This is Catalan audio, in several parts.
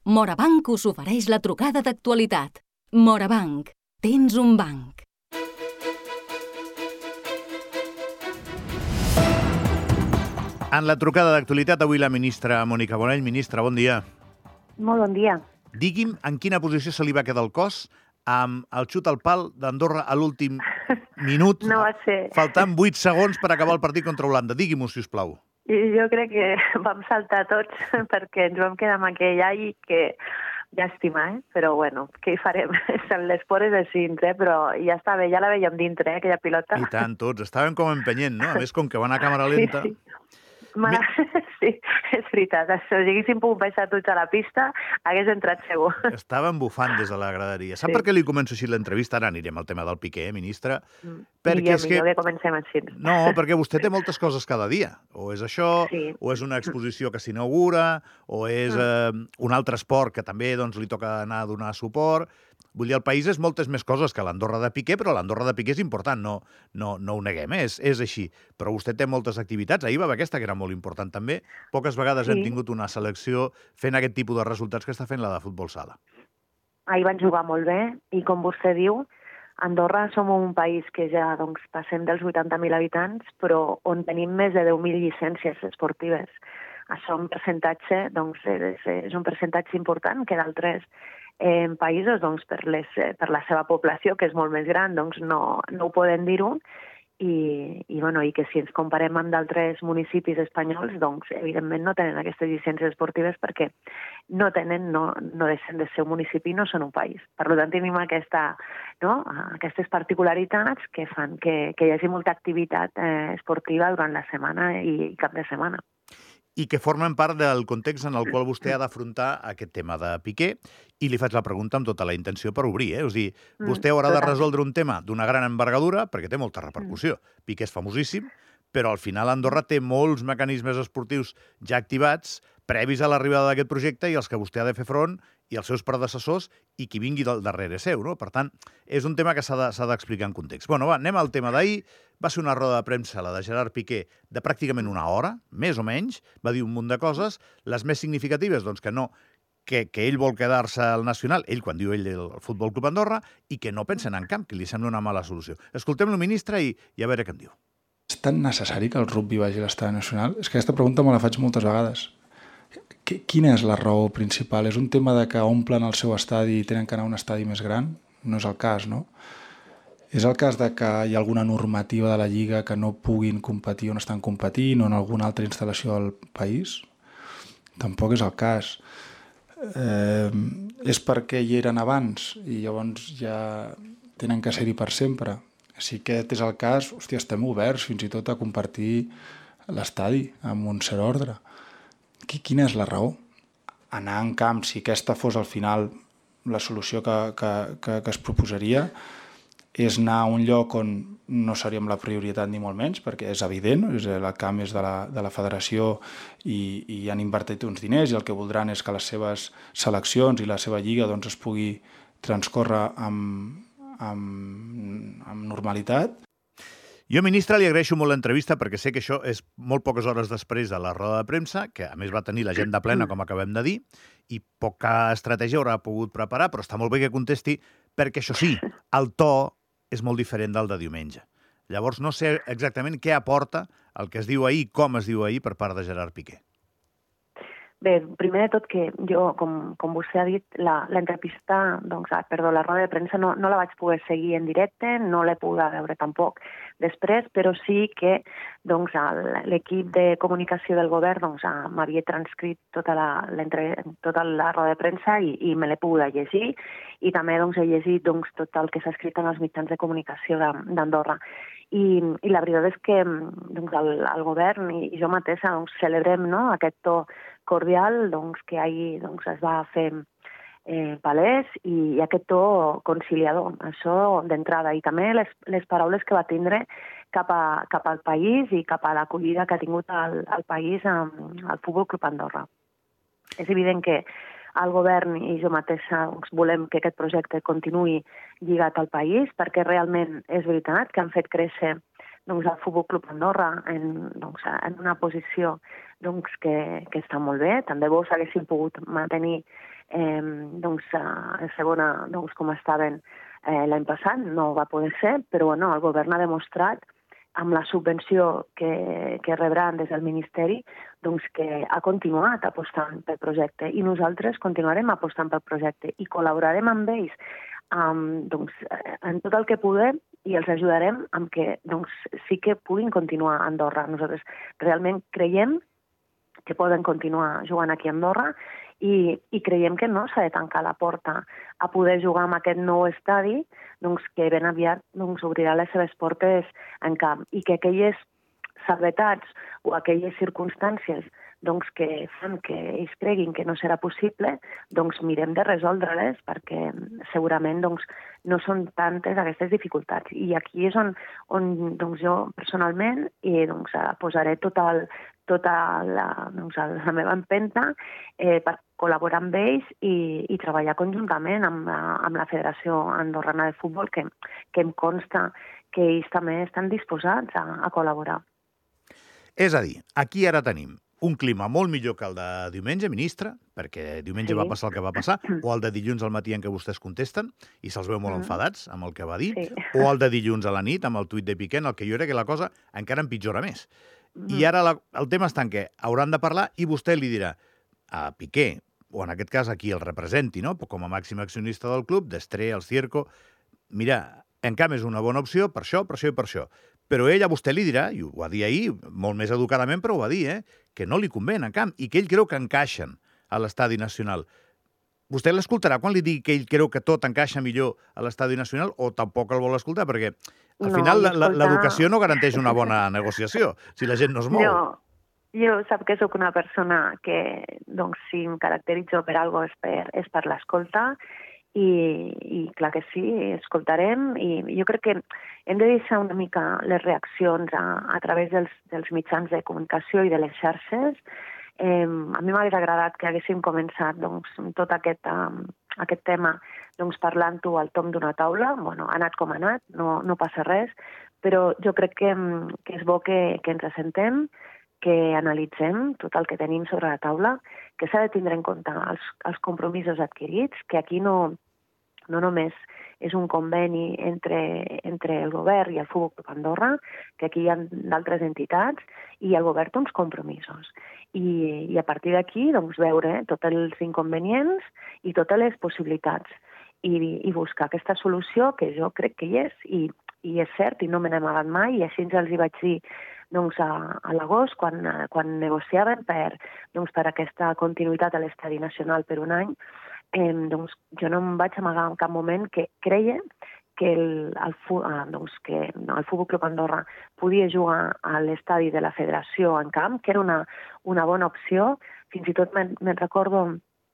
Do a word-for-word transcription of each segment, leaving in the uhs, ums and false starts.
Morabanc us ofereix la trucada d'actualitat. Morabanc, tens un banc. En la trucada d'actualitat, avui la ministra Mònica Bonell. Ministra, bon dia. Molt bon dia. Digui'm en quina posició se li va quedar el cos amb el xut al pal d'Andorra a l'últim minut, no va ser. faltant vuit segons per acabar el partit contra Holanda. Digui-m'ho, sisplau. Jo crec que vam saltar tots perquè ens vam quedar amb aquell all que llàstima, eh? Però bueno, què hi farem? Són les pores de cins, eh? Però ja està bé, ja la veiem dintre, eh? Aquella pilota. I tant, tots. Estàvem com empenyent, no? A més, com que va anar a càmera lenta... Sí, sí. Mare... Sí, és veritat. Si haguéssim pogut baixar tots a la pista, hagués entrat segur. Estàvem bufant des de la graderia. Sap sí. per què li començo així l'entrevista? Ara anirem al tema del Piqué, eh, ministra? Mm. Perquè millor, és millor que... que comencem així. No, perquè vostè té moltes coses cada dia. O és això, sí. o és una exposició que s'inaugura, o és eh, un altre esport que també doncs, li toca anar a donar suport. Vull dir, el país és moltes més coses que l'Andorra de Piqué, però l'Andorra de Piqué és important, no, no, no ho neguem, eh? és, és així. Però vostè té moltes activitats. Ahir va haver aquesta, que era molt important també. Poques vegades sí. hem tingut una selecció fent aquest tipus de resultats que està fent la de futbol sala. Ahir van jugar molt bé, i com vostè diu, Andorra som un país que ja doncs, passem dels vuitanta mil habitants, però on tenim més de deu mil llicències esportives. Això un percentatge, doncs, és, és un percentatge important que d'altres en països, doncs, per, les, per la seva població, que és molt més gran, doncs no, no ho poden dir-ho, i, i, bueno, i que si ens comparem amb d'altres municipis espanyols, doncs, evidentment no tenen aquestes llicències esportives perquè no tenen, no, no deixen de ser un municipi, no són un país. Per tant, tenim aquesta, no, aquestes particularitats que fan que, que hi hagi molta activitat eh, esportiva durant la setmana i, i cap de setmana. I que formen part del context en el qual vostè ha d'afrontar aquest tema de Piqué, i li faig la pregunta amb tota la intenció per obrir. Eh? És dir, vostè haurà de resoldre un tema d'una gran envergadura, perquè té molta repercussió. Piqué és famosíssim, però al final Andorra té molts mecanismes esportius ja activats, previs a l'arribada d'aquest projecte, i els que vostè ha de fer front, i els seus predecessors, i qui vingui del darrere seu. No? Per tant, és un tema que s'ha d'explicar en context. Bueno, va, anem al tema d'ahir. Va ser una roda de premsa, la de Gerard Piqué, de pràcticament una hora, més o menys. Va dir un munt de coses. Les més significatives, doncs que no, que, que ell vol quedar-se al Nacional, ell quan diu ell del Futbol Club Andorra, i que no pensen en camp, que li sembla una mala solució. Escoltem-lo, ministre, i, i a veure què em diu. És tan necessari que el rugby vagi a l'estadi nacional? És que aquesta pregunta me la faig moltes vegades. Quina és la raó principal? És un tema de que omplen el seu estadi i tenen que anar a un estadi més gran? No és el cas, no? És el cas de que hi ha alguna normativa de la Lliga que no puguin competir on estan competint o en alguna altra instal·lació del país? Tampoc és el cas. Eh, és perquè hi eren abans i llavors ja tenen que ser-hi per sempre. Si aquest és el cas, hòstia, estem oberts fins i tot a compartir l'estadi amb un cert ordre. Quina és la raó? Anar en camp, si aquesta fos al final la solució que, que, que, que es proposaria, és anar a un lloc on no seríem la prioritat ni molt menys, perquè és evident, és el camp és de la, de la federació i, i han invertit uns diners i el que voldran és que les seves seleccions i la seva lliga doncs, es pugui transcórrer amb, amb, amb normalitat. Jo, ministre, li agraeixo molt l'entrevista perquè sé que això és molt poques hores després de la roda de premsa, que a més va tenir l'agenda plena, com acabem de dir, i poca estratègia haurà pogut preparar, però està molt bé que contesti, perquè això sí, el to és molt diferent del de diumenge. Llavors no sé exactament què aporta el que es diu ahir, com es diu ahir per part de Gerard Piqué. Bé, primer de tot que jo, com, com vostè ha dit, l'entrevista, doncs, ah, perdó, la roda de premsa no, no la vaig poder seguir en directe, no l'he pogut veure tampoc després, però sí que doncs, l'equip de comunicació del govern doncs, m'havia transcrit tota la, tota la roda de premsa i, i me l'he pogut llegir, i també doncs, he llegit doncs, tot el que s'ha escrit en els mitjans de comunicació d'Andorra. I, i la veritat és que doncs, el, el govern i, i jo mateixa doncs, celebrem, no?, aquest to cordial doncs, que ahir doncs, es va fer eh, palès i, i aquest to conciliador, això d'entrada. I també les, les paraules que va tindre cap, a, cap al país i cap a l'acollida que ha tingut el, el país amb el Futbol Club Andorra. És evident que el govern i jo mateixa doncs, volem que aquest projecte continuï lligat al país, perquè realment és veritat que han fet créixer doncs, el Futbol Club Andorra en, doncs, en una posició doncs, que, que està molt bé. Tant de bo s'haguessin pogut mantenir eh, doncs, a segona, doncs, com estaven eh, l'any passat, no va poder ser, però bueno, el govern ha demostrat amb la subvenció que, que rebran des del Ministeri, doncs que ha continuat apostant pel projecte i nosaltres continuarem apostant pel projecte i col·laborarem amb ells um, doncs, en tot el que podem i els ajudarem amb que doncs, sí que puguin continuar a Andorra. Nosaltres realment creiem que poden continuar jugant aquí a Andorra i, i creiem que no s'ha de tancar la porta a poder jugar amb aquest nou estadi doncs, que ben aviat doncs, obrirà les seves portes en camp i que aquelles salvetats o aquelles circumstàncies doncs, que fan que ells creguin que no serà possible, doncs mirem de resoldre-les perquè segurament doncs, no són tantes aquestes dificultats. I aquí és on, on doncs, jo personalment i, doncs, posaré tot el, tota la, doncs, la meva empenta eh, per col·laborar amb ells i, i treballar conjuntament amb la, amb la Federació Andorrana de Futbol, que, que em consta que ells també estan disposats a, a col·laborar. És a dir, aquí ara tenim un clima molt millor que el de diumenge, ministre, perquè diumenge sí. va passar el que va passar, o el de dilluns al matí en què vostès contesten, i se'ls veu molt mm. enfadats amb el que va dir, sí. o el de dilluns a la nit amb el tuit de Piqué, en el que jo crec que la cosa encara empitjora més. Mm. I ara la, el tema està en què hauran de parlar i vostè li dirà a Piqué, o en aquest cas aquí el representi, no? com a màxim accionista del club, Destré, el Cierco, mira, en camp és una bona opció per això, per això i per això. Però ell a vostè li dirà, i ho va dir ahir, molt més educadament, però ho va dir, eh? que no li conven en camp i que ell creu que encaixen a l'Estadi Nacional. Vostè l'escoltarà quan li digui que ell creu que tot encaixa millor a l'Estadi Nacional o tampoc el vol escoltar? Perquè al no, final escoltar... l'educació no garanteix una bona negociació si la gent no es mou. No. Jo sap que sóc una persona que, doncs, si em caracteritzo per alguna cosa és per, és per l'escolta i, i clar que sí, escoltarem i jo crec que hem de deixar una mica les reaccions a, a través dels, dels mitjans de comunicació i de les xarxes. Eh, a mi m'hauria agradat que haguéssim començat doncs, tot aquest, um, aquest tema doncs, parlant-ho al tom d'una taula. Bueno, ha anat com ha anat, no, no passa res, però jo crec que, que és bo que, que ens assentem, que analitzem tot el que tenim sobre la taula, que s'ha de tindre en compte els, els compromisos adquirits, que aquí no, no només és un conveni entre, entre el govern i el Futbol Club Andorra, que aquí hi ha d'altres entitats, i el govern té uns compromisos. I, i a partir d'aquí doncs, veure tots els inconvenients i totes les possibilitats i, i buscar aquesta solució que jo crec que hi és, i, i és cert, i no me n'he amagat mai, i així els hi vaig dir doncs, a, a l'agost, quan, quan negociàvem per, doncs, per aquesta continuïtat a l'Estadi Nacional per un any, eh, doncs, jo no em vaig amagar en cap moment que creia que el, el, eh, doncs, que el Futbol Club Andorra podia jugar a l'estadi de la Federació en camp, que era una, una bona opció. Fins i tot me'n me recordo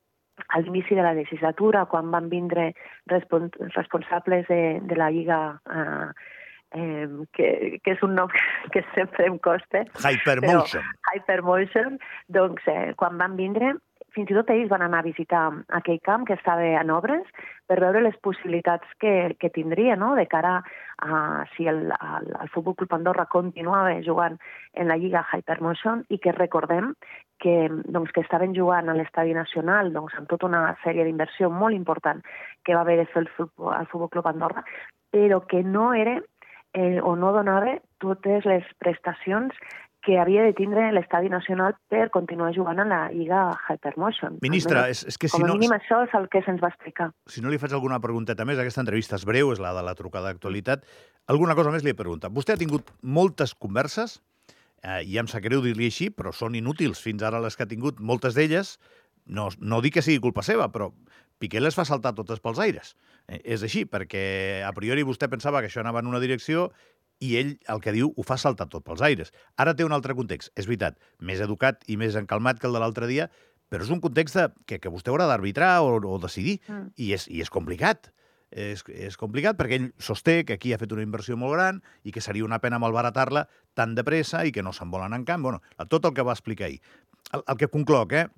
a l'inici de la legislatura, quan van vindre respons responsables de, de la Lliga eh, Eh, que, que és un nom que sempre em costa. Hypermotion. Però, Hypermotion, doncs eh, quan van vindre, fins i tot ells van anar a visitar aquell camp que estava en obres per veure les possibilitats que, que tindria, no?, de cara a si el, el, el Futbol Club Andorra continuava jugant en la Lliga Hypermotion i que recordem que, doncs, que estaven jugant a l'Estadi Nacional doncs, amb tota una sèrie d'inversió molt important que va haver de fer el Futbol, el Futbol Club Andorra, però que no era Eh, o no donava totes les prestacions que havia de tindre l'Estadi Nacional per continuar jugant a la Lliga Hypermotion. Ministra, és, és que si no... Com a mínim això és el que se'ns va explicar. Si no li faig alguna pregunteta més, aquesta entrevista és breu, és la de la trucada d'actualitat. Alguna cosa més li he preguntat. Vostè ha tingut moltes converses, eh, i em sap greu dir-li així, però són inútils fins ara les que ha tingut. Moltes d'elles, no, no dic que sigui culpa seva, però Piqué les fa saltar totes pels aires. Eh, és així, perquè a priori vostè pensava que això anava en una direcció i ell, el que diu, ho fa saltar tot pels aires. Ara té un altre context, és veritat, més educat i més encalmat que el de l'altre dia, però és un context de, que, que vostè haurà d'arbitrar o, o decidir, mm. I, és, i és complicat. És, és complicat perquè ell sosté que aquí ha fet una inversió molt gran i que seria una pena malbaratar-la tan de pressa i que no se'n volen en camp. Bueno, tot el que va explicar ahir. El, el que concloc, eh?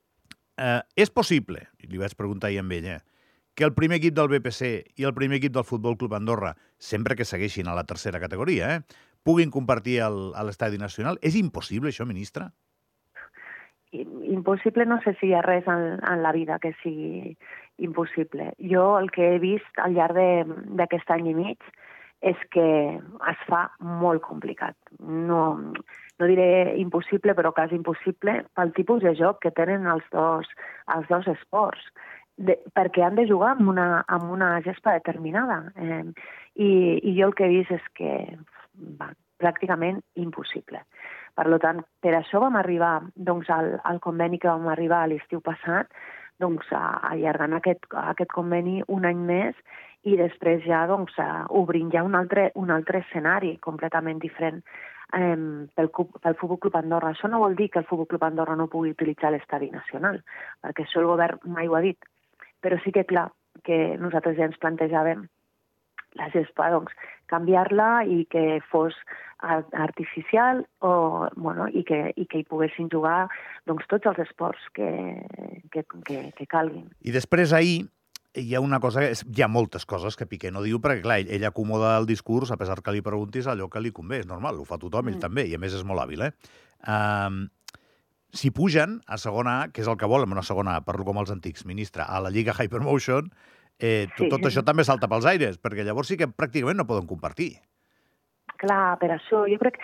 Uh, és possible, i li vaig preguntar ahir amb ella, que el primer equip del B P C i el primer equip del Futbol Club Andorra, sempre que segueixin a la tercera categoria, eh, puguin compartir el, a l'Estadi Nacional? És impossible, això, ministre? impossible no sé si hi ha res en, en la vida que sigui impossible. Jo el que he vist al llarg d'aquest any i mig és que es fa molt complicat. No, no diré impossible, però quasi impossible pel tipus de joc que tenen els dos, els dos esports, de, perquè han de jugar amb una, amb una gespa determinada. Eh, i, I jo el que he vist és que va, pràcticament impossible. Per tant, per això vam arribar doncs, al, al conveni que vam arribar a l'estiu passat, doncs, allargant aquest, aquest conveni un any més i després ja doncs, obrint ja un altre, un altre escenari completament diferent eh, pel, pel Futbol Club Andorra. Això no vol dir que el Futbol Club Andorra no pugui utilitzar l'estadi nacional, perquè això el govern mai ho ha dit. Però sí que, clar, que nosaltres ja ens plantejàvem la gespa, doncs, canviar-la i que fos artificial o, bueno, i, que, i que hi poguessin jugar doncs, tots els esports que, que, que, que calguin. I després ahir hi ha una cosa, hi ha moltes coses que Piqué no diu, perquè clar, ell, ell acomoda el discurs, a pesar que li preguntis allò que li convé, és normal, ho fa tothom, ell mm. també, i a més és molt hàbil, eh? Um, si pugen a segona A, que és el que volen, una segona A, parlo com els antics, ministre, a la Lliga Hypermotion, eh, tot, sí. tot això també salta pels aires, perquè llavors sí que pràcticament no poden compartir. Clar, per això, jo crec,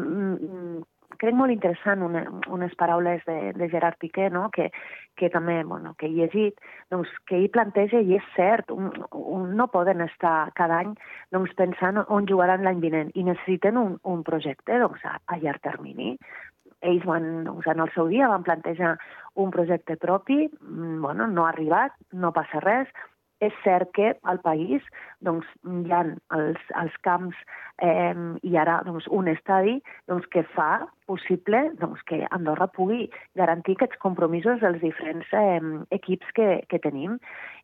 um, crec molt interessant una, unes paraules de, de Gerard Piqué, no? que, que també bueno, que he llegit, doncs, que ell planteja, i és cert, un, un, no poden estar cada any doncs, pensant on jugaran l'any vinent, i necessiten un, un projecte doncs, a, a llarg termini. Ells van, doncs, en el seu dia van plantejar un projecte propi, bueno, no ha arribat, no passa res. És cert que al país doncs, hi ha els, els camps eh, i ara doncs, un estadi doncs, que fa possible doncs, que Andorra pugui garantir aquests compromisos dels diferents eh, equips que, que tenim.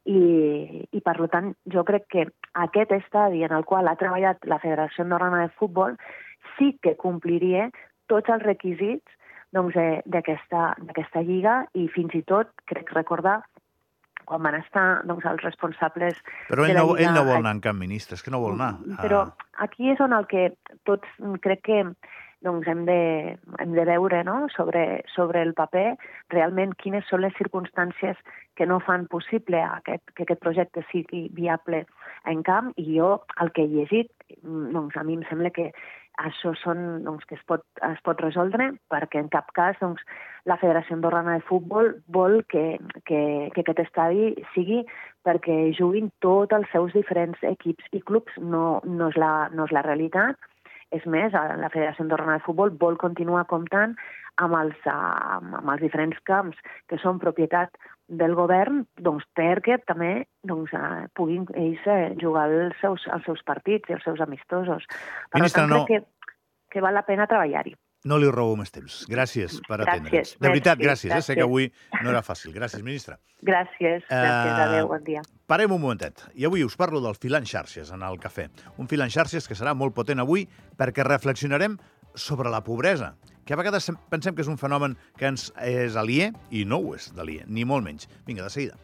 I, I, per tant, jo crec que aquest estadi en el qual ha treballat la Federació Andorrana de Futbol sí que compliria tots els requisits doncs, eh, d'aquesta d'aquesta lliga i fins i tot, crec recordar, quan van estar doncs, els responsables Però ell de la no, Lliga... ell no vol anar en cap ministre, és que no vol anar. Però aquí és on el que tots crec que doncs, hem, de, hem de veure no? sobre, sobre el paper realment quines són les circumstàncies que no fan possible aquest, que aquest projecte sigui viable en camp, i jo el que he llegit, doncs, a mi em sembla que això són, doncs, que es pot, es pot resoldre perquè en cap cas doncs, la Federació Andorrana de Futbol vol que, que, que aquest estadi sigui perquè juguin tots els seus diferents equips i clubs. No, no, és, la, no és la realitat. És més, la Federació Andorrana de Futbol vol continuar comptant amb els, amb, amb els diferents camps que són propietat del govern, doncs, perquè també doncs, puguin ells jugar els seus, els seus partits i els seus amistosos. Per Ministre, tant, no... crec que, que val la pena treballar-hi. No li robo més temps. Gràcies per atendre'ns. De veritat, gràcies. gràcies. Eh? Sé que avui no era fàcil. Gràcies, ministre. Gràcies. Gràcies. Uh, Adéu, bon dia. Parem un momentet. I avui us parlo del fil en xarxes en el cafè. Un fil en xarxes que serà molt potent avui perquè reflexionarem sobre la pobresa, que a vegades pensem que és un fenomen que ens és aliè i no ho és d'aliè, ni molt menys. Vinga, de seguida.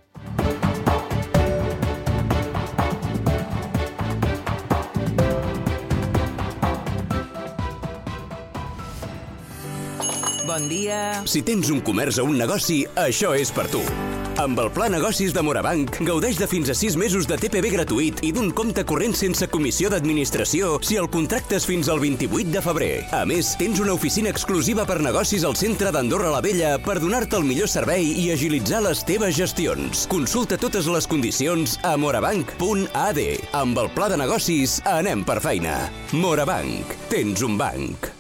Bon dia. Si tens un comerç o un negoci, això és per tu. Amb el Pla Negocis de Morabanc, gaudeix de fins a sis mesos de T P V gratuït i d'un compte corrent sense comissió d'administració si el contractes fins al vint-i-vuit de febrer. A més, tens una oficina exclusiva per negocis al centre d'Andorra la Vella per donar-te el millor servei i agilitzar les teves gestions. Consulta totes les condicions a morabanc punt a d. Amb el Pla de Negocis, anem per feina. Morabanc. Tens un banc.